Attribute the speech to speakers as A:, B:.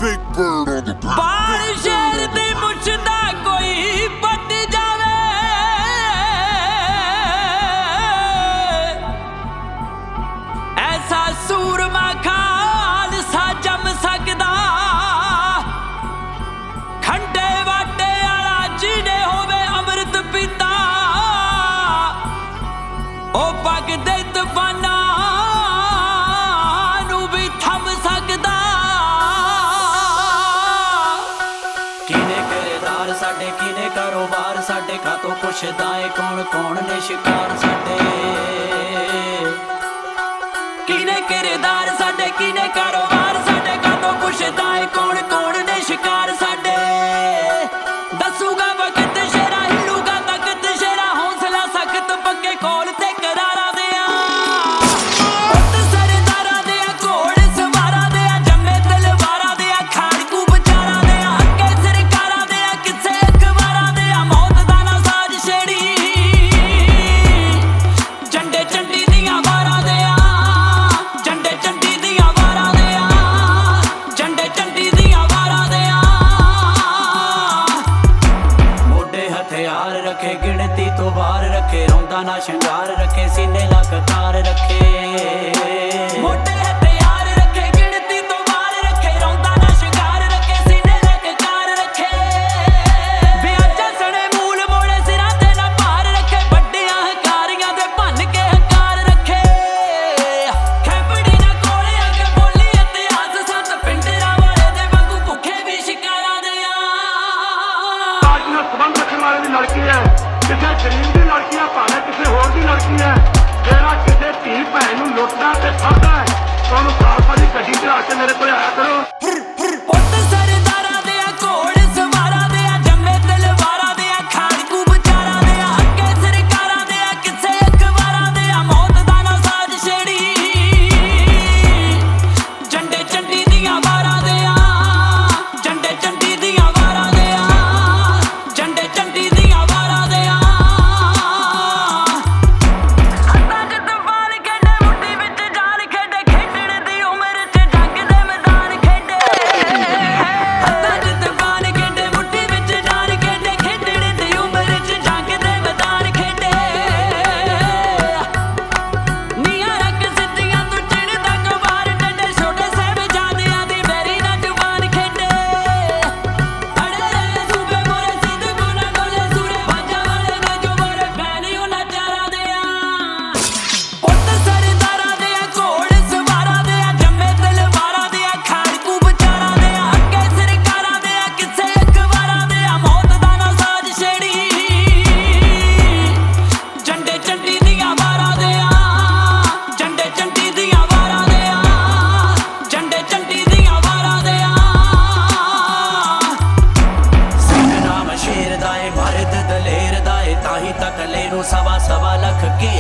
A: Big Bird on the beat.
B: ਬਾਲ ਸ਼ੇਰ ਦੀ ਮੁੱਛ ਦਾ ਕੋਈ ਪੱਟ ਜਾਵੇ, ਐਸਾ ਸੂਰਮਾ ਖਾਲਸਾ ਜੰਮ ਸਕਦਾ। ਖੰਡੇ ਵਾਟੇ ਵਾਲਾ ਜਿਹਨੇ ਹੋਵੇ ਅੰਮ੍ਰਿਤ ਪੀਤਾ, ਉਹ ਪੱਗ ਦੇ ਤੂਫਾਨਾਂ ਨੂੰ ਵੀ ਥੰਮ ਸਕਦਾ। ਕਿਨੇ ਕਿਰਦਾਰ ਸਾਡੇ, ਕਿਨੇ ਕਾਰੋਬਾਰ ਸਾਡੇ, ਕਾਤੋਂ ਪੁੱਛਦਾ ਏ ਕੌਣ ਕੌਣ ਨੇ ਸ਼ਿਕਾਰ ਸਾਡੇ। ਕਿਨੇ ਕਿਰਦਾਰ ਸਾਡੇ, ਕਿਨੇ ਕਾਰੋਬਾਰ ਸਾਡੇ, ਕਾਤੋਂ ਪੁੱਛਦਾ ਏ ਕੌਣ ਕੌਣ ਨੇ ਸ਼ਿਕਾਰ ਸਾਡੇ। ਦੱਸੂਗਾ ਵਕਤ ਸ਼ੇਰਾ, ਹਿਲੂਗਾ ਤਖਤ ਸ਼ੇਰਾ, ਹੌਸਲਾ ਸਖਤ ਪੱਕੇ ਕੋਲ ਤੇ ਕਰਾਰਾਂ ਦਿਆਂ। ਪੁੱਤ ਸਰਦਾਰਾਂ ਦਿਆਂ, ਘੋੜ ਸਵਾਰਾਂ ਦਿਆਂ, ਜੰਮੇ ਤਲਵਾਰਾਂ ਦਿਆਂ, ਖਾੜਕੂ ਵਿਚਾਰਾਂ ਦਿਆਂ, ਅੱਗੇ ਸਰਕਾਰਾਂ ਦਿਆਂ, ਕਿਸੇ ਅਖਬਾਰਾਂ ਦਿਆਂ, ਮੌਤ ਦਾ ਨਾ ਸਾਜ ਛੇੜੀ। ਝੰਡੇ ਝੰਡੀ ਦੀਆਂ ਵਾਰਾਂ ਦਿਆਂ, ਝੰਡੇ ਝੰਡੀ ਦੀਆਂ ਵਾਰਾਂ ਦਿਆਂ, ਝੰਡੇ ਝੰਡੀ ਦੀਆਂ ਵਾਰਾਂ ਦਿਆਂ। ਮੋਢੇ ਹਥਿਆਰ ਰੱਖੇ, ਗਿਣਤੀ ਤੋਂ ਬਾਹਰ ਰੱਖੇ, ਰੌਂਦਾ ਨਾ ਸ਼ਿੰਗਾਰ ਰੱਖੇ, ਸੀਨੇ ਲਾ ਕਤਾਰ ਰੱਖੇ। ਮੋਢੇ ਹਥਿਆਰ ਰੱਖੇ, ਗਿਣਤੀ ਤੋਂ ਬਾਹਰ ਰੱਖੇ, ਰੌਂਦਾ ਨਾ ਸ਼ਿੰਗਾਰ ਰੱਖੇ, ਸੀਨੇ ਲਾ ਕਤਾਰ ਰੱਖੇ। ਵਿਆਜਾਂ ਸਣੇ ਮੂਲ ਮੋੜੇ, ਸਿਰਾਂ ਤੇ ਨਾ ਭਾਰ ਰੱਖੇ, ਵੱਡੀਆਂ ਹੰਕਾਰੀਆਂ ਦੇ ਭੰਨ ਕੇ ਹੰਕਾਰ ਰੱਖੇ। ਖੈਬੜੀ ਨਾ ਕੋਲੇ ਆ ਕੇ ਬੋਲੀ ਇਤਿਹਾਸ, ਸੱਤ ਪਿੰਡਰਾਂ ਵਾਲੇ ਦੇ ਵਾਂਗੂ ਭੁੱਖੇ ਵੀ ਸ਼ਿਕਾਰਾਂ ਦਿਆਂ।
C: आज में संबंध रखने वाले की लड़की है, किसी गरीब की लड़की है, भावे किसी होर की लड़की है। जेड़ा किसी धी भैन नूं लुटदा ते फड़दा है, तो उहनूं खालसा दी गड्डी चढ़ा के मेरे कोल आया करो।
B: ਪੁੱਤ ਸਰਦਾਰਾਂ ਦਿਆਂ, ਘੋੜ ਸਵਾਰਾਂ ਦਿਆਂ, ਜੰਮੇ ਤਲਵਾਰਾਂ ਦਿਆਂ, ਖਾੜਕੂ ਵਿਚਾਰਾਂ ਦਿਆਂ, ਅੱਗੇ ਸਰਕਾਰਾਂ ਦਿਆਂ, ਕਿਸੇ ਅਖਬਾਰਾਂ ਦਿਆਂ, ਮੌਤ ਦਾ ਨਾ ਸਾਜ ਛੇੜੀ। ਝੰਡੇ ਝੰਡੀ ਦੀਆਂ ਵਾਰਾਂ ਦਿਆਂ, ਝੰਡੇ ਝੰਡੀ ਦੀਆਂ ਵਾਰਾਂ ਦਿਆਂ, ਝੰਡੇ ਝੰਡੀ ਦੀਆਂ ਵਾਰਾਂ ਦਿਆਂ। ਹੱਥਾਂ 'ਚ ਤੂਫਾਨ ਖੇਡੇ, ਮੁੱਠੀ ਵਿੱਚ ਜਾਨ ਖੇਡੇ, ਖੇਡਣ ਦੀ ਉਮਰ 'ਚ ਜੰਗ ਦੇ ਮੈਦਾਨ ਖੇਡੇ। ਹੱਥਾਂ 'ਚ ਤੂਫਾਨ ਖੇਡੇ, ਮੁੱਠੀ ਵਿੱਚ ਜਾਨ ਖੇਡੇ, ਖੇਡਣ ਦੀ ਉਮਰ 'ਚ ਜੰਗ ਦੇ ਮੈਦਾਨ ਖੇਡੇ। ਨੀਹਾਂ ਰੱਖ ਸਿੱਧੀਆਂ ਤੋਂ ਚਿੜਦਾ ਕਵਾਰ ਡੰਡੇ, ਛੋਟੇ ਸਾਹਿਬਜ਼ਾਦਿਆਂ ਦੀ ਵੈਰੀ ਨਾਲ ਜਵਾਨ ਖੇਡੇ। ਅੜੇ ਰਹੇ ਸੂਬੇ ਮੋਰੇ, ਸਿੱਧੂ ਨਾ ਡੋਲੇ ਸੂਰੇ, ਬਾਜਾਂ ਵਾਲੇ ਨੇ ਜੋ ਮੋਰੇ ਫੈਨ ਉਹਨਾਂ ਚਾਰਾਂ ਦਿਆਂ। ਪੁੱਤ ਸਰਦਾਰਾਂ ਦਿਆਂ, ਘੋੜ ਸਵਾਰਾਂ ਦਿਆਂ, ਜੰਮੇ ਤਲਵਾਰਾਂ ਦਿਆਂ, ਖਾੜਕੂ ਵਿਚਾਰਾਂ ਦਿਆਂ, ਅੱਗੇ ਸਰਕਾਰਾਂ ਦਿਆਂ, ਕਿਸੇ ਅਖਬਾਰਾਂ ਦਿਆਂ, ਮੌਤ ਦਾ ਨਾ ਸਾਜ ਛੇੜੀ। ਝੰਡੇ ਝੰਡੀ ਦੀਆਂ ਵਾਰਾਂ ਦਿਆਂ, ਝੰਡੇ ਝੰਡੀ ਦੀਆਂ ਵਾਰਾਂ ਦਿਆਂ, ਝੰਡੇ ਝੰਡੀ ਦੀਆਂ ਵਾਰਾਂ ਦਿਆਂ। ਸਿੰਘ ਨਾਮ ਸ਼ੇਰ ਦਾ ਏ, ਮਰਦ ਦਲੇਰ ਦਾ ਏ, ਤਾਹੀਂ ਤਕਲੇ ਨੂੰ ਸਵਾ ਸਵਾ ਲੱਖ ਕੀ